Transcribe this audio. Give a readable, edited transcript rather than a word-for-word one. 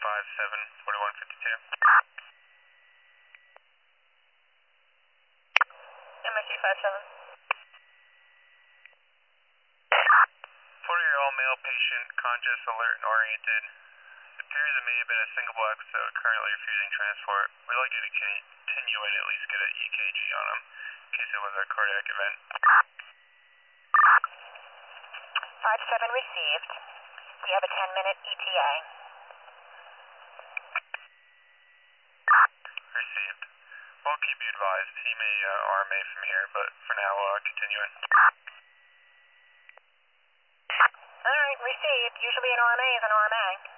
MIC 57. 40-year-old male patient, conscious, alert, and oriented. It appears it may have been a single episode, currently refusing transport. We'd like you to continue and at least get an EKG on him, in case it was a cardiac event. 57 received. We have a 10-minute ETA. Received. We'll keep you advised. He may RMA from here, but for now, continuing. All right, received. Usually an RMA is an RMA.